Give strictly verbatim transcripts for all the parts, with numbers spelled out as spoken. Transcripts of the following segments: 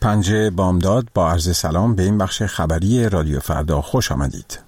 پنج بامداد با عرض سلام به این بخش خبری رادیو فردا خوش آمدید.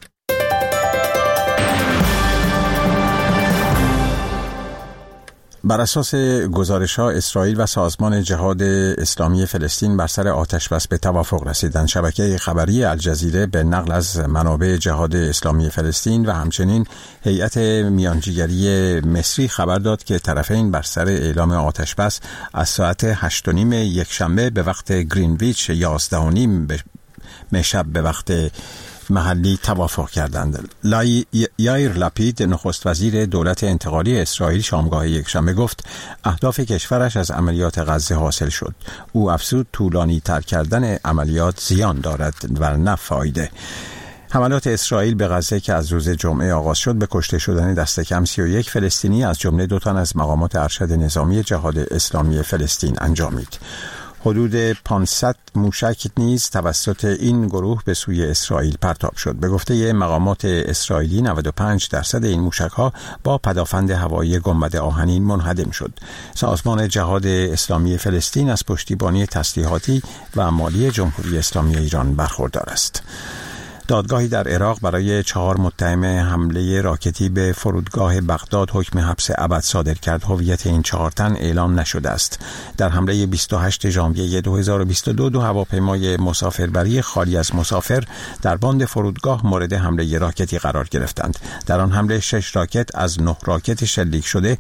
بر اساس گزارش‌ها اسرائیل و سازمان جهاد اسلامی فلسطین بر سر آتش‌بس به توافق رسیدند. شبکه خبری الجزیره به نقل از منابع جهاد اسلامی فلسطین و همچنین هیئت میانجیگری مصری خبر داد که طرفین بر سر اعلام آتش‌بس از ساعت هشت و نیم یکشنبه به وقت گرینویچ یازده و نیم به شب به وقت محلی توافق کردند. یایر لپید نخست وزیر دولت انتقالی اسرائیل شامگاه یکشنبه گفت اهداف کشورش از عملیات غزه حاصل شد. او افزود طولانی تر کردن عملیات زیان دارد و نه فایده. حملات اسرائیل به غزه که از روز جمعه آغاز شد به کشته شدن دست کم سی و یک فلسطینی از جمله دو تن از مقامات ارشد نظامی جهاد اسلامی فلسطین انجامید. حدود پانصد موشک نیز توسط این گروه به سوی اسرائیل پرتاب شد. به گفته مقامات اسرائیلی نود و پنج درصد این موشک‌ها با پدافند هوایی گنبد آهنین منهدم شد. سازمان جهاد اسلامی فلسطین از پشتیبانی تسلیحاتی و مالی جمهوری اسلامی ایران برخوردار است. دادگاهی در عراق برای چهار متهم حمله راکتی به فرودگاه بغداد حکم حبس ابد صادر کرد. هویت این چهار تن اعلام نشده است. در حمله بیست و هشتم ژانویه دو هزار و بیست و دو دو هواپیمای مسافربری خالی از مسافر در باند فرودگاه مورد حمله راکتی قرار گرفتند. در آن حمله شش راکت از نه راکت شلیک شده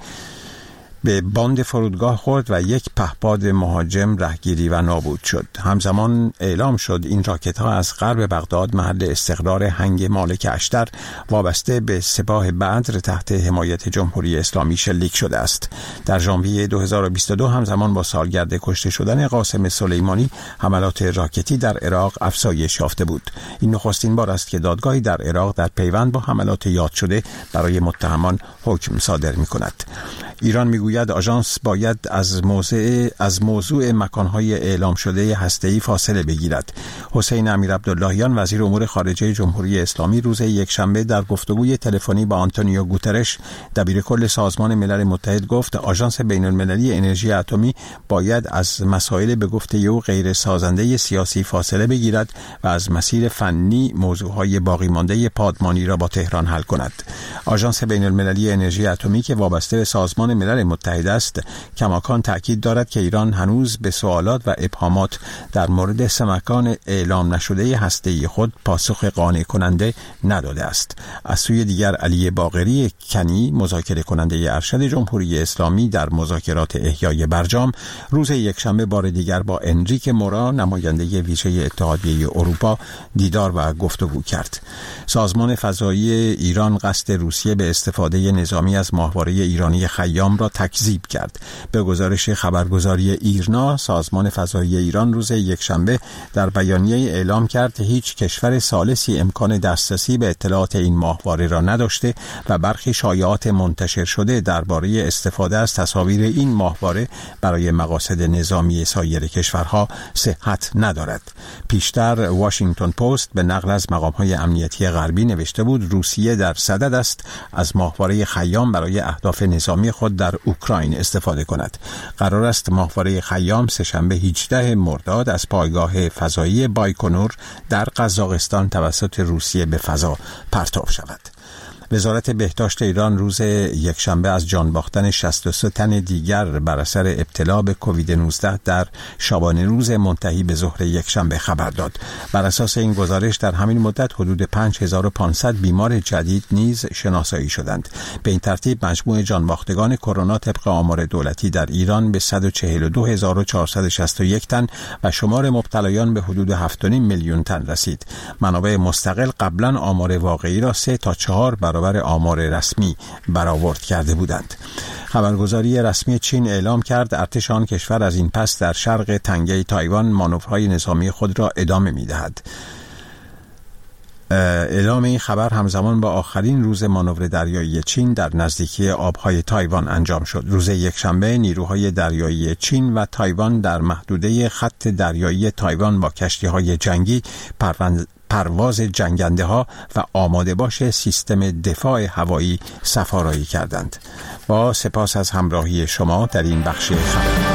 به باند فرودگاه خورد و یک پهپاد مهاجم رهگیری و نابود شد. همزمان اعلام شد این راکت ها از غرب بغداد محل استقرار هنگ مالک اشتر وابسته به سپاه بدر تحت حمایت جمهوری اسلامی شلیک شده است. در ژانویه دو هزار و بیست و دو همزمان با سالگرد کشته شدن قاسم سلیمانی حملات راکتی در عراق افزایش یافته بود. این نخستین بار است که دادگاهی در عراق در پیوند با حملات یاد شده برای متهمان حکم صادر می کند. ایران میگوید آژانس باید از موضوع از موضوع مکانهای اعلام شده هسته‌ای فاصله بگیرد. حسین امیرعبداللهیان وزیر امور خارجه جمهوری اسلامی روز یکشنبه در گفتگوی تلفنی با آنتونیو گوترش دبیرکل سازمان ملل متحد گفت آژانس بین‌المللی انرژی اتمی باید از مسائل به گفته او غیر سازنده سیاسی فاصله بگیرد و از مسیر فنی موضوعهای باقی مانده پادمانی را با تهران حل کند. آژانس بین‌المللی انرژی اتمی که وابسته به سازمان ملل متحد است کماکان تأکید دارد که ایران هنوز به سوالات و ابهامات در مورد سمکان اعلام نشده هسته‌ای خود پاسخ قانع کننده نداده است. از سوی دیگر علی باقری کنی مذاکره کننده ارشد جمهوری اسلامی در مذاکرات احیای برجام روز یکشنبه بار دیگر با انریک مورا نماینده ویژه اتحادیه اروپا دیدار و گفتگو کرد. سازمان فضایی ایران قصد روسیه به استفاده نظامی از ماهواره ایرانی خیام را تکذیب کرد. به گزارش خبرگزاری ایرنا سازمان فضایی ایران روز یکشنبه در بیانیه اعلام کرد هیچ کشور ثالثی امکان دسترسی به اطلاعات این ماهواره را نداشته و برخی شایعات منتشر شده درباره استفاده از تصاویر این ماهواره برای مقاصد نظامی سایر کشورها صحت ندارد. پیشتر واشنگتن پست به نقل از مقام‌های امنیتی غربی نوشته بود روسیه در صدد است از ماهواره خیام برای اهداف نظامی خود در اوکراین استفاده کند. قرار است ماهواره خیام سه‌شنبه هجدهم مرداد از پایگاه فضایی بایکنور در قزاقستان توسط روسیه به فضا پرتاب شود. وزارت بهداشت ایران روز یکشنبه از جان باختن شصت و سه تن دیگر بر اثر ابتلا به کووید نوزده در شبانه روز منتهی به ظهر یکشنبه خبر داد. بر اساس این گزارش در همین مدت حدود پنج هزار و پانصد بیمار جدید نیز شناسایی شدند. به این ترتیب مجموع جان باختگان کرونا طبق آمار دولتی در ایران به صد و چهل و دو هزار و چهارصد و شصت و یک تن و شمار مبتلایان به حدود هفت و نیم میلیون تن رسید. منابع مستقل قبلا آمار واقعی را سه تا چهار برابر برابر آمار رسمی برآورد کرده بودند. خبرگزاری رسمی چین اعلام کرد ارتش آن کشور از این پس در شرق تنگه تایوان مانورهای نظامی خود را ادامه می‌دهد. اعلام این خبر همزمان با آخرین روز مانور دریایی چین در نزدیکی آبهای تایوان انجام شد. روز یکشنبه نیروهای دریایی چین و تایوان در محدوده خط دریایی تایوان با کشتی‌های جنگی پرونده پرواز جنگنده ها و آماده باش سیستم دفاع هوایی سفارایی کردند. با سپاس از همراهی شما در این بخش خبر.